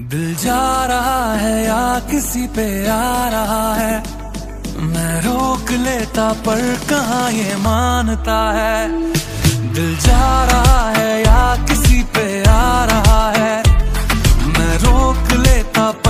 दिल जा रहा है या किसी पे आ रहा है, मैं रोक लेता पर कहाँ ये मानता है। दिल जा रहा है या किसी पे आ रहा है, मैं रोक लेता